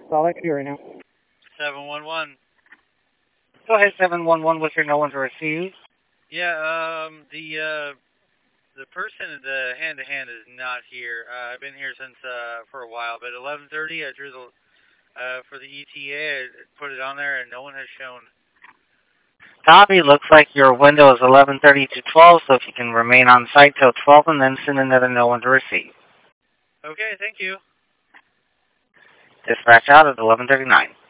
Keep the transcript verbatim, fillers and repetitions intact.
all I can do right now. seven one one. Go ahead, seven one one, with your no one to receive. Yeah, um, the, uh, the person at the hand-to-hand is not here. Uh, I've been here since, uh, for a while, but eleven thirty, I drew the, uh, for the E T A, I put it on there, and no one has shown. Copy. Looks like your window is eleven thirty to twelve, so if you can remain on site till twelve and then send another no one to receive. Okay, thank you. Dispatch out at eleven thirty-nine.